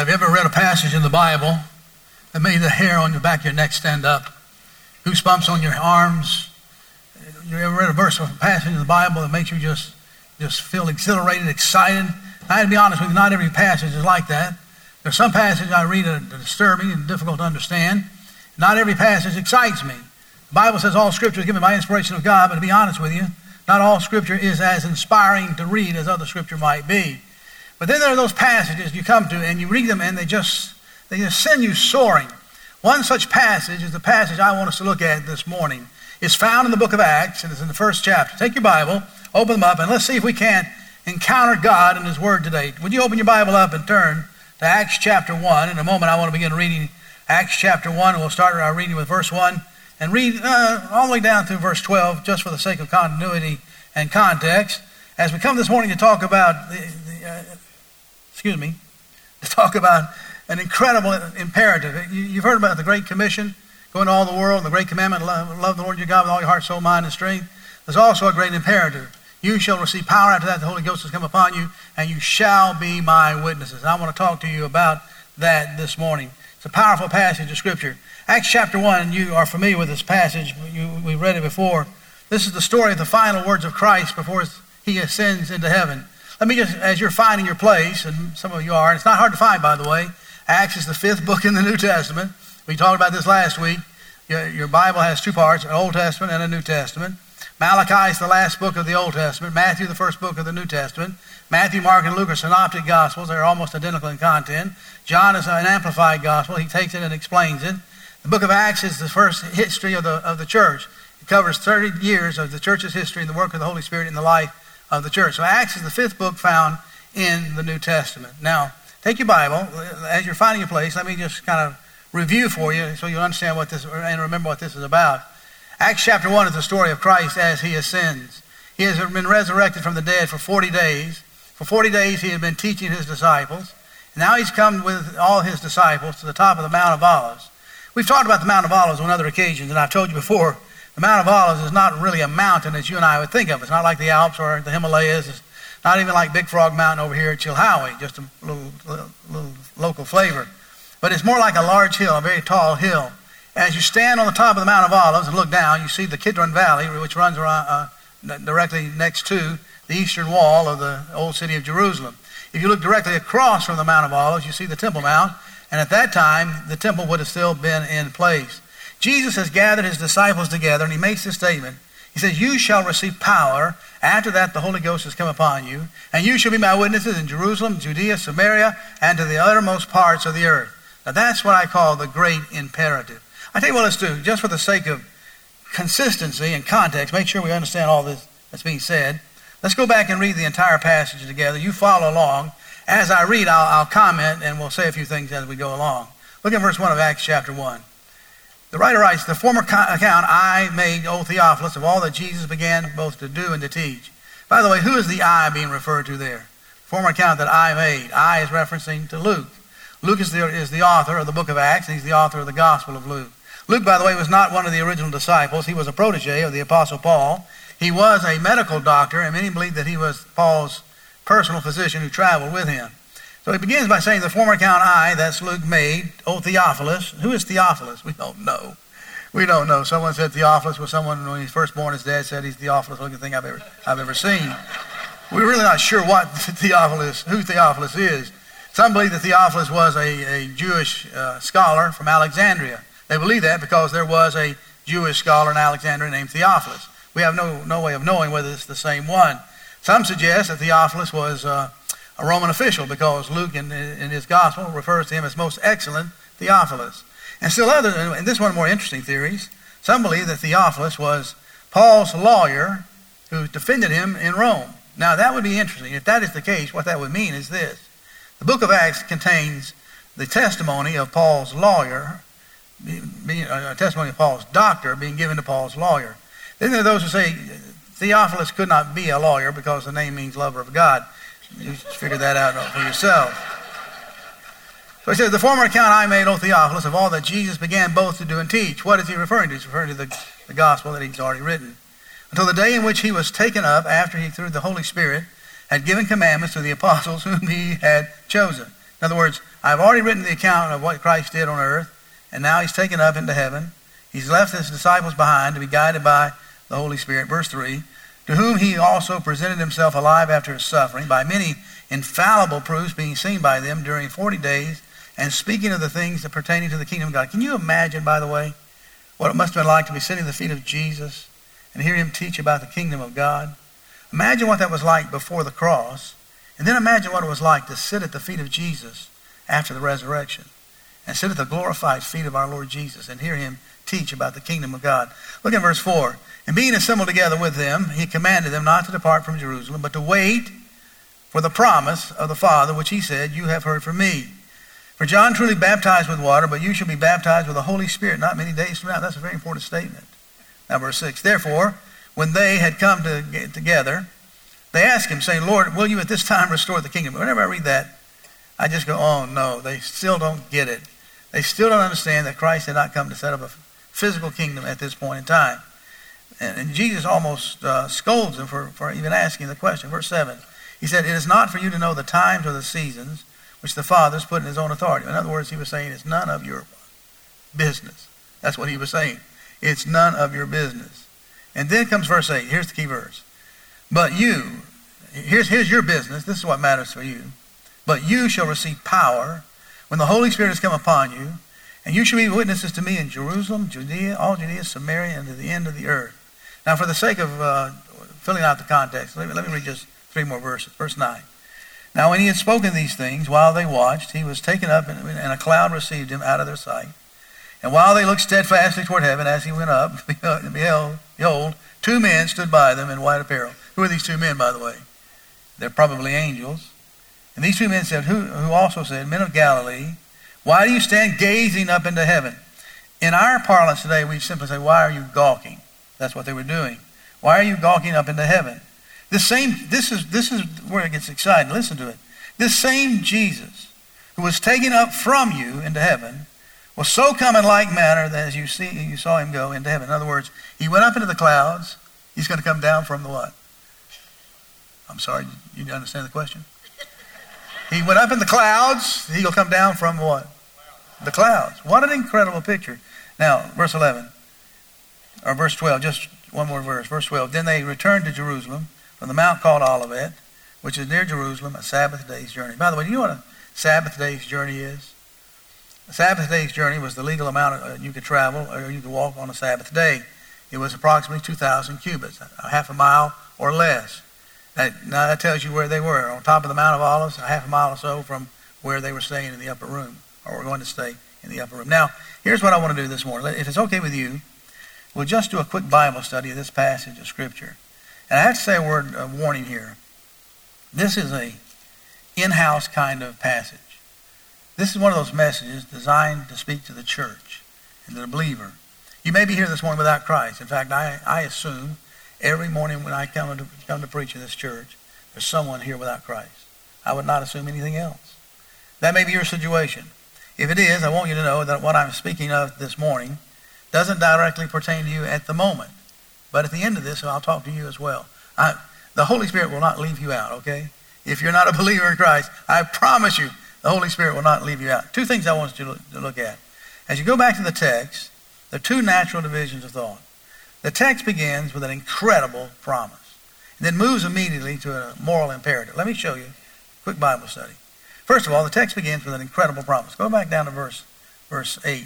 Have you ever read a passage in the Bible that made the hair on the back of your neck stand up? Goosebumps on your arms? You ever read a verse of a passage in the Bible that makes you just feel exhilarated, excited? I had to be honest with you, not every passage is like that. There's some passages I read that are disturbing and difficult to understand. Not every passage excites me. The Bible says all Scripture is given by inspiration of God, but to be honest with you, not all Scripture is as inspiring to read as other Scripture might be. But then there are those passages you come to and you read them and they just send you soaring. One such passage is the passage I want us to look at this morning. It's found in the book of Acts and it's in the first chapter. Take your Bible, open them up, and let's see if we can't encounter God in His Word today. Would you open your Bible up and turn to Acts chapter 1? In a moment I want to begin reading Acts chapter 1, and we'll start our reading with verse 1 and read all the way down through verse 12 just for the sake of continuity and context. As we come this morning to talk about to talk about an incredible imperative. You've heard about the Great Commission, go into all the world, and the Great Commandment, love the Lord your God with all your heart, soul, mind, and strength. There's also a great imperative. You shall receive power. After that, the Holy Ghost has come upon you, and you shall be my witnesses. And I want to talk to you about that this morning. It's a powerful passage of Scripture. Acts chapter 1, you are familiar with this passage. We read it before. This is the story of the final words of Christ before He ascends into heaven. Let me just, as you're finding your place, and some of you are, it's not hard to find, by the way. Acts is the 5th book in the New Testament. We talked about this last week. Your Bible has two parts, an Old Testament and a New Testament. Malachi is the last book of the Old Testament. Matthew, the first book of the New Testament. Matthew, Mark, and Luke are synoptic gospels. They're almost identical in content. John is an amplified gospel. He takes it and explains it. The book of Acts is the first history of the church. It covers 30 years of the church's history and the work of the Holy Spirit in the life of the church. So Acts is the 5th book found in the New Testament. Now, take your Bible. As you're finding your place, let me just kind of review for you so you understand what this, and remember what this is about. Acts chapter 1 is the story of Christ as He ascends. He has been resurrected from the dead for 40 days. For 40 days He had been teaching His disciples. Now He's come with all His disciples to the top of the Mount of Olives. We've talked about the Mount of Olives on other occasions, and I've told you before, the Mount of Olives is not really a mountain as you and I would think of. It's not like the Alps or the Himalayas. It's not even like Big Frog Mountain over here at Chilhowie, just a little local flavor. But it's more like a large hill, a very tall hill. As you stand on the top of the Mount of Olives and look down, you see the Kidron Valley, which runs around, directly next to the eastern wall of the old city of Jerusalem. If you look directly across from the Mount of Olives, you see the Temple Mount, and at that time, the temple would have still been in place. Jesus has gathered His disciples together, and He makes this statement. He says, you shall receive power. After that, the Holy Ghost has come upon you, and you shall be my witnesses in Jerusalem, Judea, Samaria, and to the uttermost parts of the earth. Now, that's what I call the great imperative. I tell you what, let's do, just for the sake of consistency and context, make sure we understand all this that's being said. Let's go back and read the entire passage together. You follow along. As I read, I'll comment, and we'll say a few things as we go along. Look at verse 1 of Acts chapter 1. The writer writes, the former account I made, O Theophilus, of all that Jesus began both to do and to teach. By the way, who is the I being referred to there? Former account that I made. I is referencing to Luke. Luke is the author of the book of Acts, and he's the author of the Gospel of Luke. Luke, by the way, was not one of the original disciples. He was a protege of the Apostle Paul. He was a medical doctor, and many believe that he was Paul's personal physician who traveled with him. So he begins by saying, the former account I, that's Luke, made, O Theophilus. Who is Theophilus? We don't know. We don't know. Someone said Theophilus was someone, when he was first born, his dad said he's Theophilus looking thing I've ever seen. We're really not sure who Theophilus is. Some believe that Theophilus was a Jewish scholar from Alexandria. They believe that because there was a Jewish scholar in Alexandria named Theophilus. We have no way of knowing whether it's the same one. Some suggest that Theophilus was a Roman official because Luke in his gospel refers to him as most excellent Theophilus. And still others, and this is one of the more interesting theories, some believe that Theophilus was Paul's lawyer who defended him in Rome. Now that would be interesting. If that is the case, what that would mean is this. The book of Acts contains the testimony of Paul's lawyer, a testimony of Paul's doctor being given to Paul's lawyer. Then there are those who say Theophilus could not be a lawyer because the name means lover of God. You figure that out for yourself. So he says, the former account I made, O Theophilus, of all that Jesus began both to do and teach. What is he referring to? He's referring to the gospel that he's already written. Until the day in which he was taken up, after he, through the Holy Spirit, had given commandments to the apostles whom he had chosen. In other words, I've already written the account of what Christ did on earth, and now he's taken up into heaven. He's left his disciples behind to be guided by the Holy Spirit. Verse 3, to whom he also presented himself alive after his suffering, by many infallible proofs being seen by them during 40 days, and speaking of the things that pertaining to the kingdom of God. Can you imagine, by the way, what it must have been like to be sitting at the feet of Jesus and hear him teach about the kingdom of God? Imagine what that was like before the cross, and then imagine what it was like to sit at the feet of Jesus after the resurrection, and sit at the glorified feet of our Lord Jesus and hear him teach about the kingdom of God. Look at verse 4. And being assembled together with them, he commanded them not to depart from Jerusalem, but to wait for the promise of the Father, which he said, you have heard from me. For John truly baptized with water, but you shall be baptized with the Holy Spirit not many days from now. That's a very important statement. Now verse 6. Therefore, when they had come together, they asked him, saying, Lord, will you at this time restore the kingdom? Whenever I read that, I just go, oh no, they still don't get it. They still don't understand that Christ had not come to set up a physical kingdom at this point in time. And Jesus almost scolds them for even asking the question. Verse 7, he said, it is not for you to know the times or the seasons which the Father has put in his own authority. In other words, he was saying it's none of your business. That's what he was saying. It's none of your business. And then comes verse 8. Here's the key verse. But you, here's your business. This is what matters for you. But you shall receive power when the Holy Spirit has come upon you, and you shall be witnesses to me in Jerusalem, Judea, all Judea, Samaria, and to the end of the earth. Now, for the sake of filling out the context, let me read just 3 more verses. Verse 9. Now, when he had spoken these things, while they watched, he was taken up, and a cloud received him out of their sight. And while they looked steadfastly toward heaven, as he went up, behold, 2 men stood by them in white apparel. Who are these 2 men, by the way? They're probably angels. And these 2 men said, who also said, men of Galilee, why do you stand gazing up into heaven? In our parlance today, we simply say, why are you gawking? That's what they were doing. Why are you gawking up into heaven? This is where it gets exciting. Listen to it. This same Jesus who was taken up from you into heaven will so come in like manner that as you saw him go into heaven. In other words, he went up into the clouds. He's going to come down from the what? I'm sorry, you understand the question? He went up in the clouds. He'll come down from what? The clouds. What an incredible picture. Now, verse 11, or verse 12, just one more verse. Verse 12, then they returned to Jerusalem from the mount called Olivet, which is near Jerusalem, a Sabbath day's journey. By the way, do you know what a Sabbath day's journey is? A Sabbath day's journey was the legal amount you could travel or you could walk on a Sabbath day. It was approximately 2,000 cubits, a half a mile or less. Now that tells you where they were. On top of the Mount of Olives, a half a mile or so from where they were staying in the upper room, or were going to stay in the upper room. Now, here's what I want to do this morning. If it's okay with you, we'll just do a quick Bible study of this passage of Scripture. And I have to say a word of warning here. This is a in-house kind of passage. This is one of those messages designed to speak to the church and to the believer. You may be here this morning without Christ. In fact, I assume every morning when I come to preach in this church, there's someone here without Christ. I would not assume anything else. That may be your situation. If it is, I want you to know that what I'm speaking of this morning doesn't directly pertain to you at the moment. But at the end of this, I'll talk to you as well. The Holy Spirit will not leave you out, okay? If you're not a believer in Christ, I promise you, the Holy Spirit will not leave you out. 2 things I want you to look at. As you go back to the text, there are 2 natural divisions of thought. The text begins with an incredible promise, and then moves immediately to a moral imperative. Let me show you a quick Bible study. First of all, the text begins with an incredible promise. Go back down to verse 8.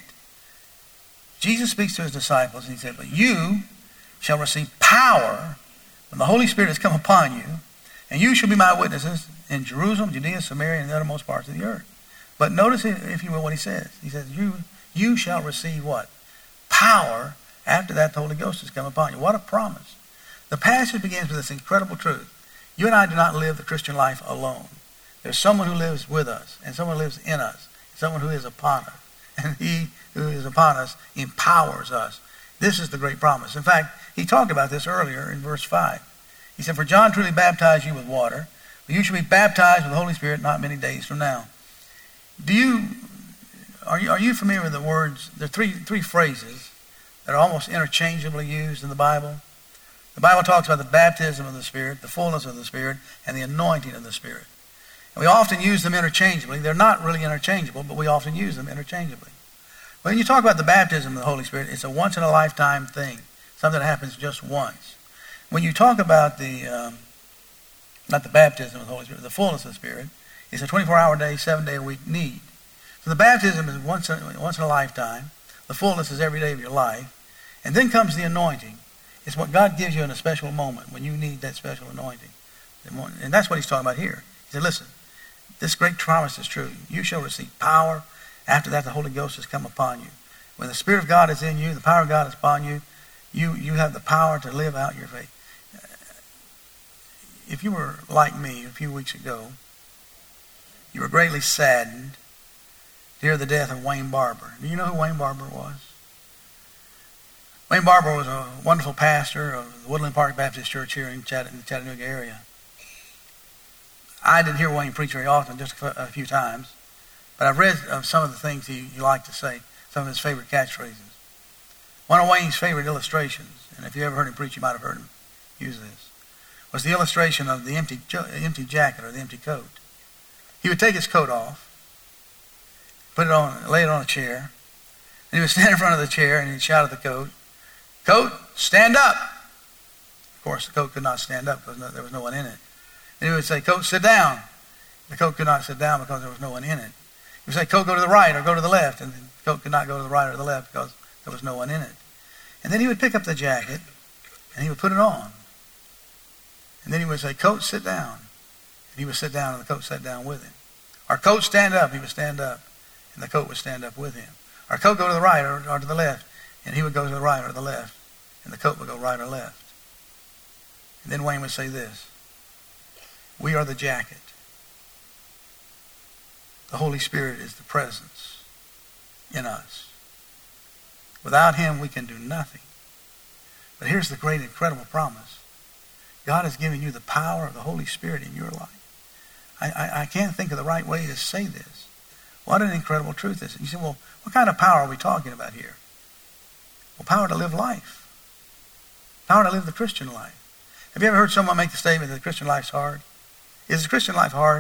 Jesus speaks to his disciples, and he said, but you shall receive power when the Holy Spirit has come upon you, and you shall be my witnesses in Jerusalem, Judea, Samaria, and the uttermost parts of the earth. But notice, if you will, what he says. He says, you shall receive what? Power. After that, the Holy Ghost has come upon you. What a promise. The passage begins with this incredible truth. You and I do not live the Christian life alone. There's someone who lives with us, and someone who lives in us, someone who is upon us. And he who is upon us empowers us. This is the great promise. In fact, he talked about this earlier in verse 5. He said, for John truly baptized you with water, but you shall be baptized with the Holy Spirit not many days from now. Are you familiar with the words? There are three phrases that are almost interchangeably used in the Bible. The Bible talks about the baptism of the Spirit, the fullness of the Spirit, and the anointing of the Spirit. And we often use them interchangeably. They're not really interchangeable, but we often use them interchangeably. When you talk about the baptism of the Holy Spirit, it's a once-in-a-lifetime thing, something that happens just once. When you talk about not the baptism of the Holy Spirit, the fullness of the Spirit, it's a 24-hour day, 7-day-a-week need. So the baptism is once in a lifetime. The fullness is every day of your life. And then comes the anointing. It's what God gives you in a special moment when you need that special anointing. And that's what he's talking about here. He said, listen, this great promise is true. You shall receive power. After that, the Holy Ghost has come upon you. When the Spirit of God is in you, the power of God is upon you, you have the power to live out your faith. If you were like me a few weeks ago, you were greatly saddened to hear the death of Wayne Barber. Do you know who Wayne Barber was? Wayne Barber was a wonderful pastor of the Woodland Park Baptist Church here in the Chattanooga area. I didn't hear Wayne preach very often, just a few times. But I've read of some of the things he liked to say, some of his favorite catchphrases. One of Wayne's favorite illustrations, and if you ever heard him preach, you might have heard him use this, was the illustration of the empty jacket or the empty coat. He would take his coat off, lay it on a chair, and he would stand in front of the chair and he'd shout at the coat, "Coat, stand up!" Of course, the coat could not stand up because there was no one in it. And he would say, "Coat, sit down." The coat could not sit down because there was no one in it. He would say, "Coat, go to the right or go to the left." And the coat could not go to the right or the left because there was no one in it. And then he would pick up the jacket and he would put it on. And then he would say, "Coat, sit down." And he would sit down and the coat sat down with him. Or "Coat, stand up." He would stand up and the coat would stand up with him. Or "Coat, go to the right or to the left." And he would go to the right or the left. And the coat would go right or left. And then Wayne would say this: "We are the jacket. The Holy Spirit is the presence in us. Without him, we can do nothing." But here's the great, incredible promise. God has given you the power of the Holy Spirit in your life. I can't think of the right way to say this. What an incredible truth this is. You say, well, what kind of power are we talking about here? Well, power to live life. Power to live the Christian life. Have you ever heard someone make the statement that the Christian life's hard? Is the Christian life hard?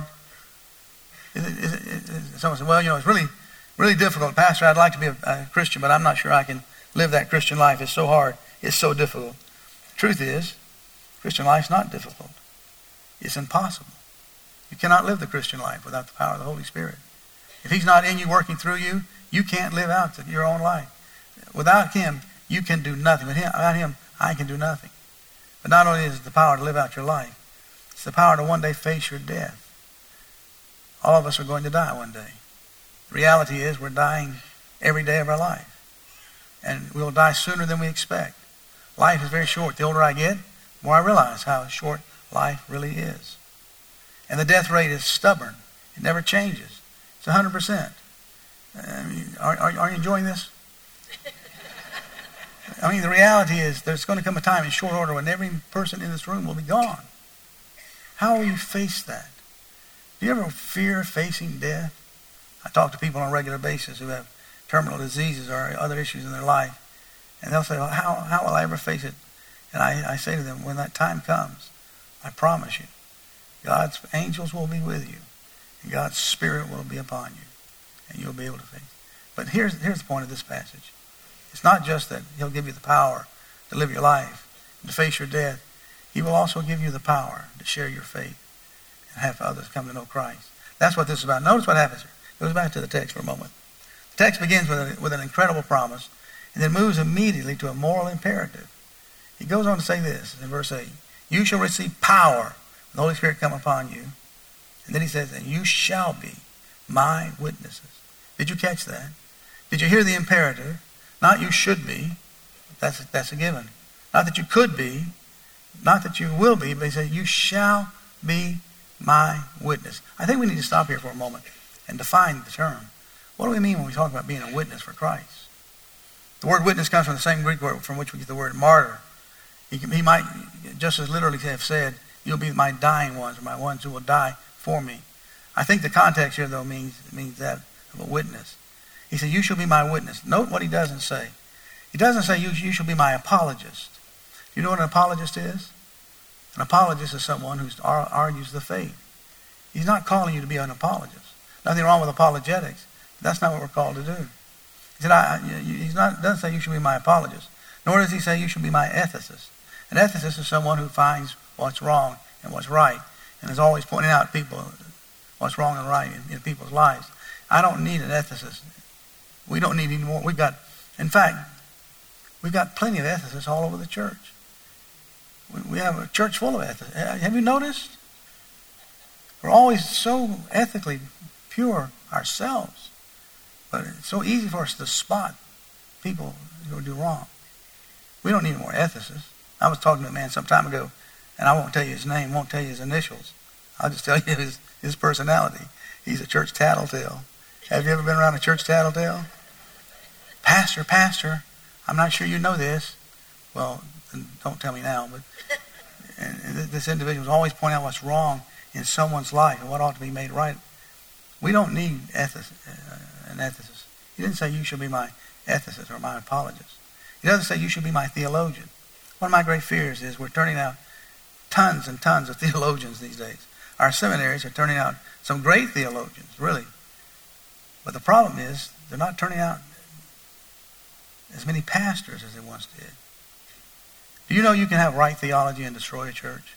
Someone said, well, it's really, really difficult. Pastor, I'd like to be a Christian, but I'm not sure I can live that Christian life. It's so hard. It's so difficult. The truth is, Christian life's not difficult. It's impossible. You cannot live the Christian life without the power of the Holy Spirit. If he's not in you, working through you, you can't live out your own life. Without him, you can do nothing. Without him, I can do nothing. But not only is it the power to live out your life, it's the power to one day face your death. All of us are going to die one day. The reality is we're dying every day of our life. And we'll die sooner than we expect. Life is very short. The older I get, the more I realize how short life really is. And the death rate is stubborn. It never changes. It's 100%. Are you enjoying this? I mean, the reality is there's going to come a time in short order when every person in this room will be gone. How will you face that? Do you ever fear facing death? I talk to people on a regular basis who have terminal diseases or other issues in their life. And they'll say, well, how will I ever face it? And I say to them, when that time comes, I promise you, God's angels will be with you. And God's Spirit will be upon you. And you'll be able to face it. But here's the point of this passage. It's not just that he'll give you the power to live your life and to face your death. He will also give you the power to share your faith and have others come to know Christ. That's what this is about. Notice what happens here. It goes back to the text for a moment. The text begins with an incredible promise and then moves immediately to a moral imperative. He goes on to say this in verse 8. You shall receive power when the Holy Spirit come upon you. And then he says, and you shall be my witnesses. Did you catch that? Did you hear the imperative? Not you should be. That's a given. Not that you could be. Not that you will be. But he said, you shall be my witness. I think we need to stop here for a moment and define the term. What do we mean when we talk about being a witness for Christ? The word witness comes from the same Greek word from which we get the word martyr. He might just as literally have said, you'll be my dying ones, or my ones who will die for me. I think the context here, though, means that of a witness. He said, you shall be my witness. Note what he doesn't say. He doesn't say, you shall be my apologist. Do you know what an apologist is? An apologist is someone who argues the faith. He's not calling you to be an apologist. Nothing wrong with apologetics. That's not what we're called to do. He said, doesn't say you should be my apologist, nor does he say you should be my ethicist. An ethicist is someone who finds what's wrong and what's right, and is always pointing out to people what's wrong and right in people's lives. I don't need an ethicist. We don't need any more. In fact, we've got plenty of ethicists all over the church. We have a church full of ethicists. Have you noticed? We're always so ethically pure ourselves, but it's so easy for us to spot people who do wrong. We don't need more ethicists. I was talking to a man some time ago, and I won't tell you his name, won't tell you his initials. I'll just tell you his personality. He's a church tattletale. Have you ever been around a church tattletale? Pastor, I'm not sure you know this. Well, don't tell me now, but this individual is always pointing out what's wrong in someone's life and what ought to be made right. We don't need an ethicist. He didn't say you should be my ethicist or my apologist. He doesn't say you should be my theologian. One of my great fears is we're turning out tons and tons of theologians these days. Our seminaries are turning out some great theologians, really. But the problem is they're not turning out as many pastors as they once did. Do you know you can have right theology and destroy a church?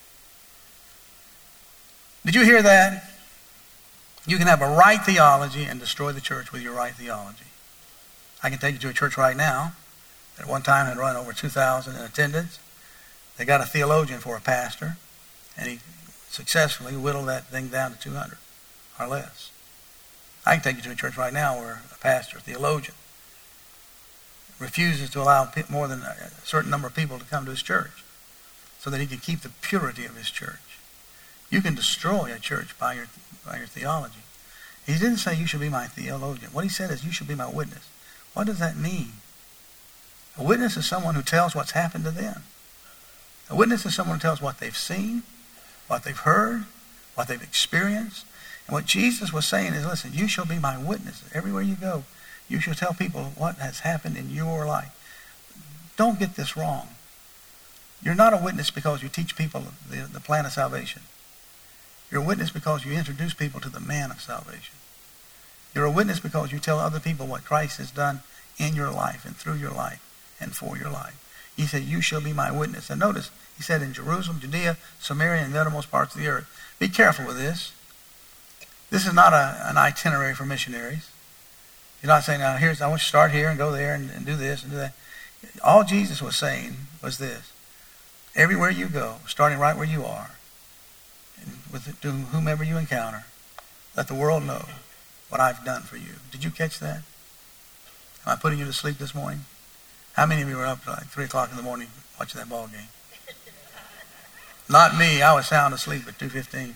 Did you hear that? You can have a right theology and destroy the church with your right theology. I can take you to a church right now that at one time had run over 2,000 in attendance. They got a theologian for a pastor, and he successfully whittled that thing down to 200 or less. I can take you to a church right now where a pastor, a theologian, refuses to allow more than a certain number of people to come to his church so that he can keep the purity of his church. You can destroy a church by your theology. He didn't say you should be my theologian. What he said is you should be my witness. What does that mean? A witness is someone who tells what's happened to them. A witness is someone who tells what they've seen, what they've heard, what they've experienced. And what Jesus was saying is, listen, you shall be my witness. Everywhere you go, you shall tell people what has happened in your life. Don't get this wrong. You're not a witness because you teach people the plan of salvation. You're a witness because you introduce people to the man of salvation. You're a witness because you tell other people what Christ has done in your life and through your life and for your life. He said, you shall be my witness. And notice, he said in Jerusalem, Judea, Samaria, and the uttermost parts of the earth. Be careful with this. This is not an itinerary for missionaries. You're not saying, now, I want you to start here and go there and do this and do that. All Jesus was saying was this. Everywhere you go, starting right where you are, and to whomever you encounter, let the world know what I've done for you. Did you catch that? Am I putting you to sleep this morning? How many of you were up at like 3 o'clock in the morning watching that ball game? Not me. I was sound asleep at 2:15.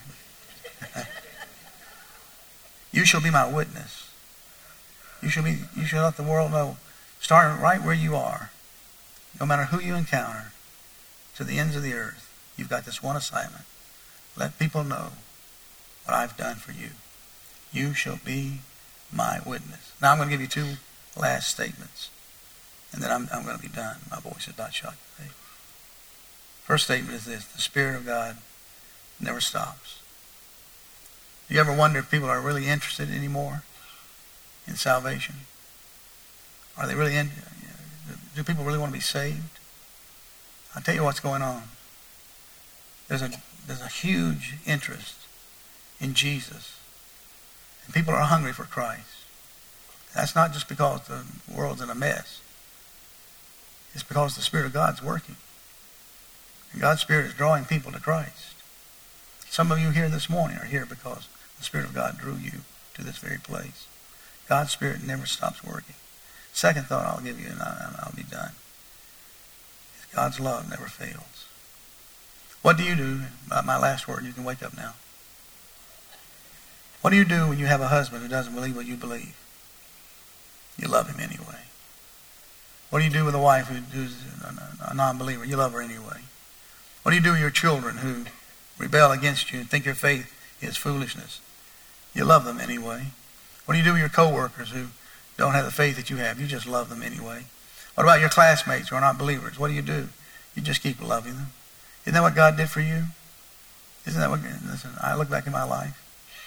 You shall be my witness. You shall let the world know, starting right where you are, no matter who you encounter, to the ends of the earth, you've got this one assignment. Let people know what I've done for you. You shall be my witness. Now I'm going to give you 2 last statements, and then I'm going to be done. My voice is not shot today. First statement is this: the Spirit of God never stops. Do you ever wonder if people are really interested anymore in salvation? Are they really do people really want to be saved? I'll tell you what's going on. There's a huge interest in Jesus. And people are hungry for Christ. That's not just because the world's in a mess. It's because the Spirit of God's working. And God's Spirit is drawing people to Christ. Some of you here this morning are here because the Spirit of God drew you to this very place. God's Spirit never stops working. Second thought I'll give you, and I'll be done, is God's love never fails. What do you do? My last word, you can wake up now. What do you do when you have a husband who doesn't believe what you believe? You love him anyway. What do you do with a wife who's a non-believer? You love her anyway. What do you do with your children who rebel against you and think your faith is foolishness? You love them anyway. What do you do with your coworkers who don't have the faith that you have? You just love them anyway. What about your classmates who are not believers? What do? You just keep loving them. Isn't that what God did for you? Isn't that what? Listen, I look back in my life.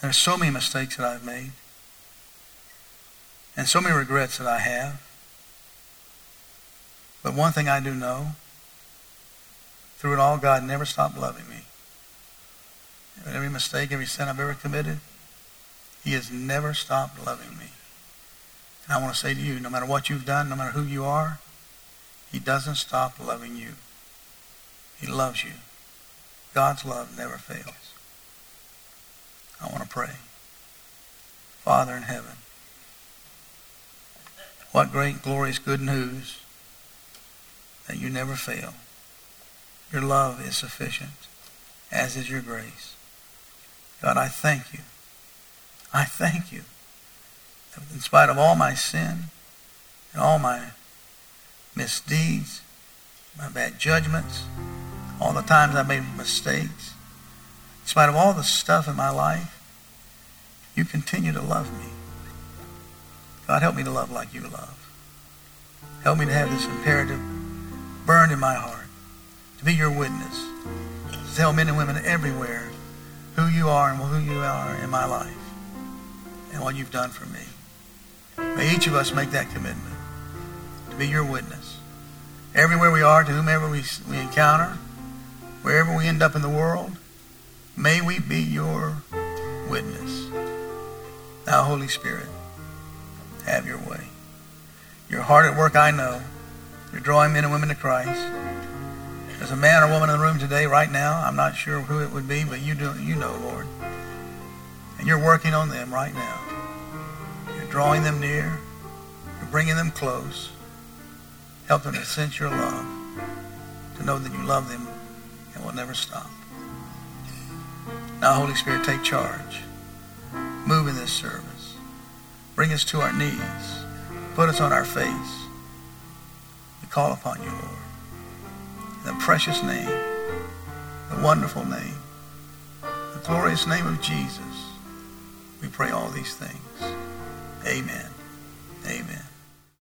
There's so many mistakes that I've made. And so many regrets that I have. But one thing I do know, through it all, God never stopped loving me. Every mistake, every sin I've ever committed, he has never stopped loving me. And I want to say to you, no matter what you've done, no matter who you are, he doesn't stop loving you. He loves you. God's love never fails. I want to pray. Father in heaven, what great, glorious, good news that you never fail. Your love is sufficient, as is your grace. God, I thank you. I thank you. In spite of all my sin and all my misdeeds, my bad judgments, all the times I made mistakes, in spite of all the stuff in my life, you continue to love me. God, help me to love like you love. Help me to have this imperative burned in my heart, to be your witness, to tell men and women everywhere who you are and who you are in my life and what you've done for me. May each of us make that commitment to be your witness. Everywhere we are, to whomever we encounter, wherever we end up in the world, may we be your witness. Now, Holy Spirit, have your way. You're hard at work, I know. You're drawing men and women to Christ. There's a man or woman in the room today, right now. I'm not sure who it would be, but you know, Lord. And you're working on them right now. You're drawing them near. You're bringing them close. Help them to sense your love, to know that you love them and will never stop. Now, Holy Spirit, take charge. Move in this service. Bring us to our knees. Put us on our face. We call upon you, Lord. In the precious name, the wonderful name, the glorious name of Jesus, we pray all these things. Amen. Amen.